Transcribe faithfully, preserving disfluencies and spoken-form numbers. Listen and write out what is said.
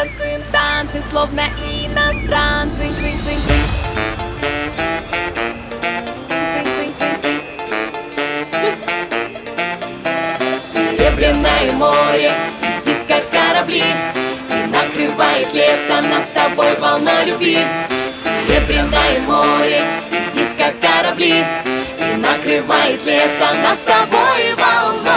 танцуем танцы, словно иностранцы. Цинь-цинь-цинь. Цинь-цинь-цинь-цинь. Серебряное море, диско корабли, и накрывает лето нас с тобой волной любви. Серебряное море, диско корабли, и накрывает лето нас с тобой волной.